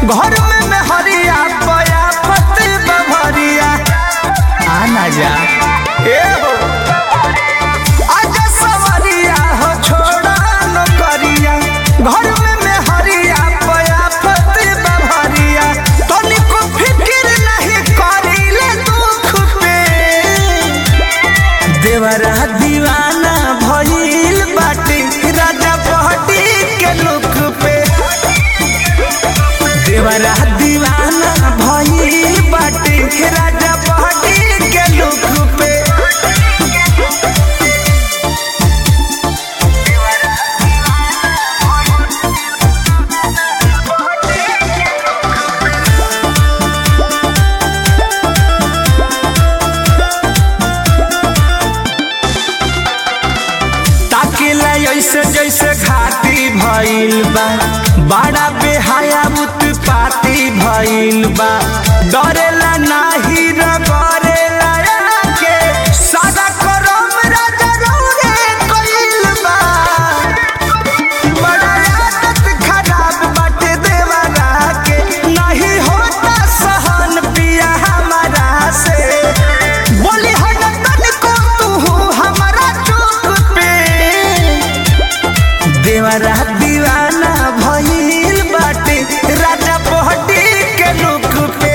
घर में मेहरिया पया फते बभरिया आना जा ए हो आजा सवरिया हो छोड़ा न करिया घर में मेहरिया पया फते बभरिया तनिको फिकिर नहीं करिले दुख पे देवरा दीवाना भइल बाटे राजा पहटी के लुक पे देवरा दीवाना भइल बाटे राजा पहटी के लुक पे ताकेला ऐसे जैसे घाटी भइल बा बड़ा बेहाया उत्पाती भइल बा डरेला नाही रगरेला के सादा करम राजा रौरे कइल बा बड़ा आदत खराब बाटे देवरा के नहीं होता सहन पिया हमारा से बोली हटन को तू हमारा चुप पे देवरा दीवाना भइल बाटे राजा पहटी के लुक पे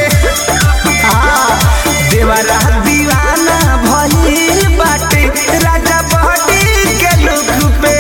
देवरा दीवाना भइल बाटे राजा पहटी के लुक पे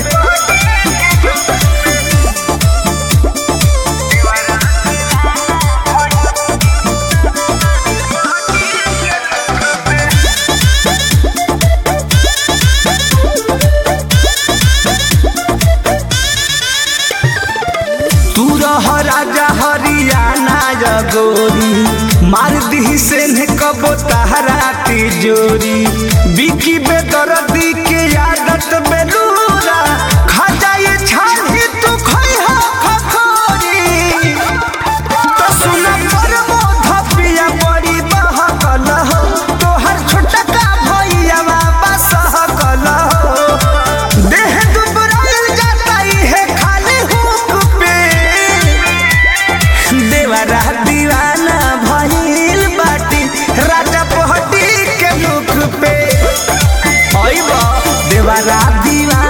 तू रह राजा हरियाणा जगोरी मार दी से ने कबो तहरा तिजोरी बिकी बेदर्दी के आदत बेलूरा खा जाए छाली तू खइहा खखोरी तो सुन पर मोध पिया बड़ी बहकल हो तोहर छोटका भैया बाबा सहकल हो देह दुबराइल जाता है खाली हुक पे देवरा दीवाना भइल बाटी राजा पहटी के लुक पे देवरा दीवाना